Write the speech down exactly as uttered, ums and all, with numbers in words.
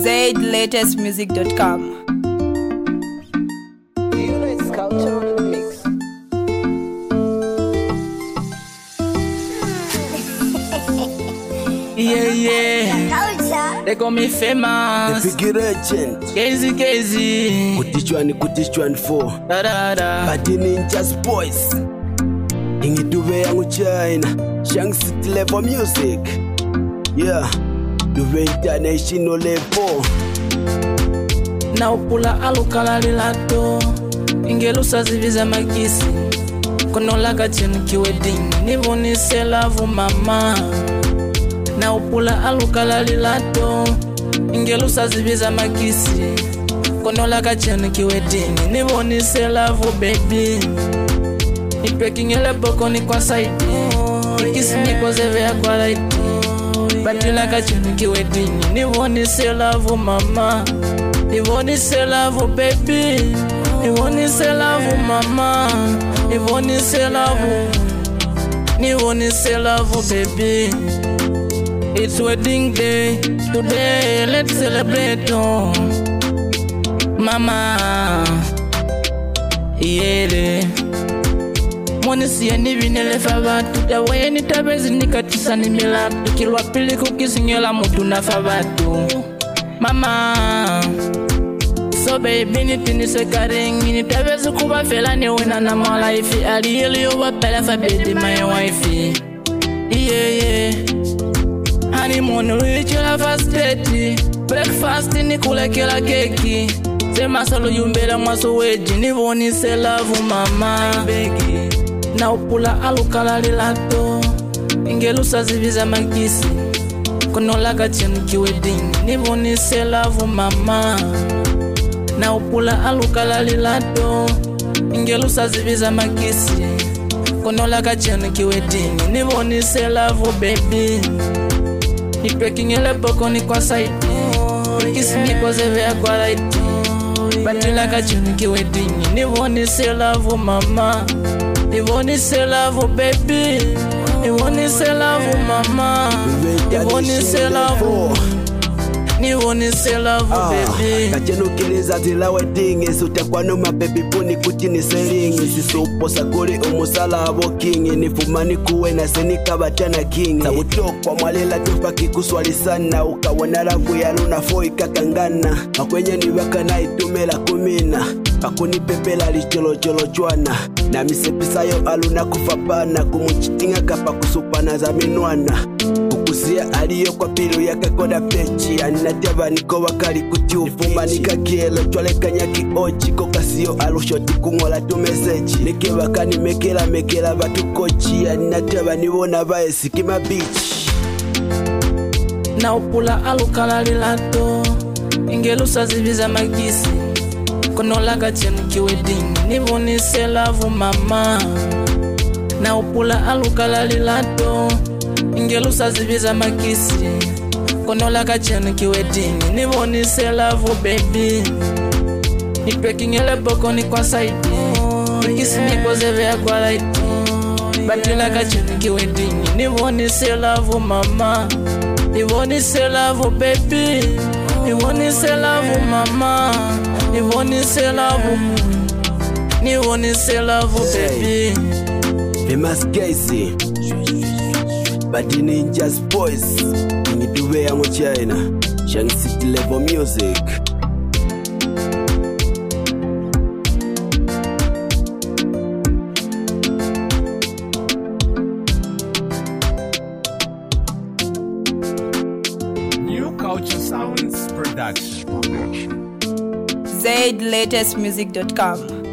zaid latest music dot com. Yeah, yeah. They call me famous. The big legend. Gazy, gazy. Kutichwani, kutichwani four. Da da da. Badi Ninjas boys. Ingi duve yangu China. Shang City level music. Yeah. Duve international level. Na upula alukala lilato. Ingelusa ziviza magisi. Kono laga chini kiweding. Nivu ni selavu mama. Na upula alukala lilato. Ingelusa ziviza magisi. Kono laga chini kiweding. Nivu ni selavu baby. Nipeki ngele poko ni kwa saiti. Nikisi niko zevea kwa laiti. Bati laga chini kiweding. Nivu ni selavu mama. Nivu ni selavu baby. Nivu ni selavu mama. Nivu ni selavu. Nivu ni selavu baby. It's wedding day. Today let's celebrate oh. Mama. Yeah. Mwani siya nivi nelefa batu. Dawaye nitabezi nikatisa ni milatu. Kilwa pili kukisingela mutu na fabatu. Mama. So baby nitini sekaringi. Nitabezi kuba fela ni wina na my life. Ali yeli uwa pela fa baby my wife. Yeah yeah. Honeymoon reach la first date. Breakfast ni kule kila keki. Sema solo yumbela mwaso weji. Nivo ni selavu mama. Na upula alukala lilato. Ingelusa ziviza magisi. Kono laga chini kiweding. Nivo ni selavu mama. Na upula alukala lilato. Ingelusa ziviza magisi. Kono laga chini kiweding. Nivo ni selavu baby. Nipeki ngele poko ni kwa saiti. Nikisi niko zevea kwa laiti. Bati laga chini kiweding. Nivo ni selavu mama. Nivo ni selavu baby. Nivo ni selavu mama. Nivo ni selavu. Nivo ni selavu baby. Kacheno keleza zila wedding. Esutakwa no mababy puni kutini selingi. Sisupo sakuri umusala abo king. Nifumani kuwe na senika batana king. Sabutokwa mwalela tupaki kuswali sana. Ukawana ragu ya luna foi kakangana. Makwenye ni waka na itumela kumina. Pakuni pepela li cholo cholo chwana. Na misepisayo aluna kufapana. Kumuchitinga kapa kusupana za minwana. Kukusia aliyo kwa pilu ya kakoda pechi. Anateva niko wakali kutiufu. Manika kielo chwale kanyaki ochi. Kokasio alushoti kungola tu meseji. Nike wakani mekela mekela batu kochi. Anateva niwona vaesi kima beach. Na upula alukala lilato. Ingelusa ziviza magisi. Kono laga chini kiweding. Nivo ni selavu mama. Na upula alukala lilato. Ingelusa ziviza magisi. Kono laga chini kiweding. Nivo ni selavu baby. Nipeki ngele poko ni kwa saiti. Nikisi niko zevea kwa laiti. Bati laga chini kiweding. Nivo ni selavu mama. Nivo ni selavu baby. Nivo ni selavu mama. Nivo ni selavu. Nivo ni selavu baby. Famous Gazy. Badi Ninjas boys. Ingi duve yangu China. Shang City level music. New Culture Sounds Production. zaid latest music dot com.